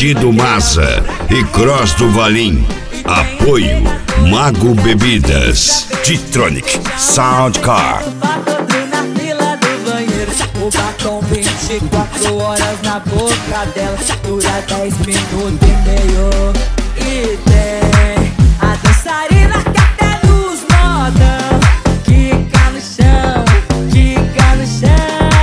Sentido Massa e Cross do Valim. Apoio Mago Bebidas, Titronic, Soundcar. O batom 24 horas na boca dela, dura 10 minutos e meio. E tem a dançarina que até nos modão quica no chão, quica no chão.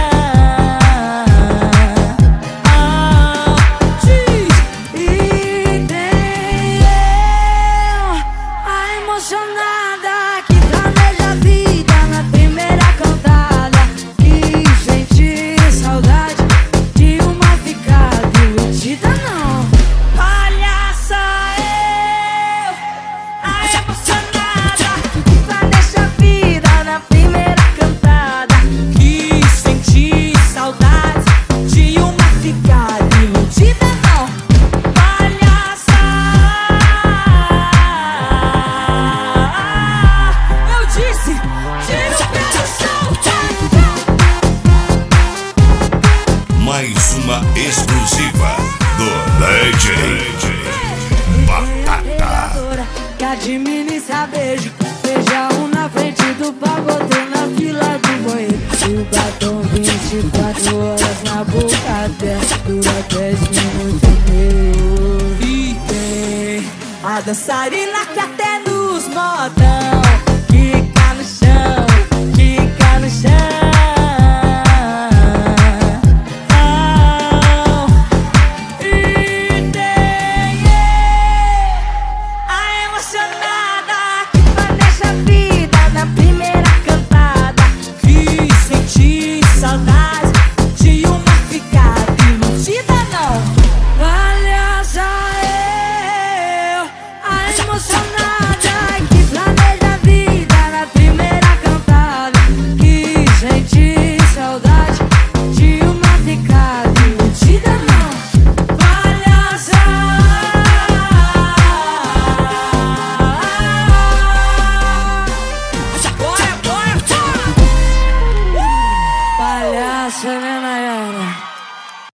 E tem eu, a emocionada que planeja a vida na primeira cantada, que sente saudade de uma ficada iludida. Não, olha só eu, a emocionada que planeja a vida na primeira cantada, que sente saudade de uma ficada iludida. Não, olha só, eu disse, tira o pé do chão. Mais uma exclusiva do DJ Batata. Que administra beijo, beija um na frente do pagodão na fila do banheiro. E o batom 24 horas na boca dela, dura 10 minutos e meio. E tem a dançarina que até nos modão quica no chão.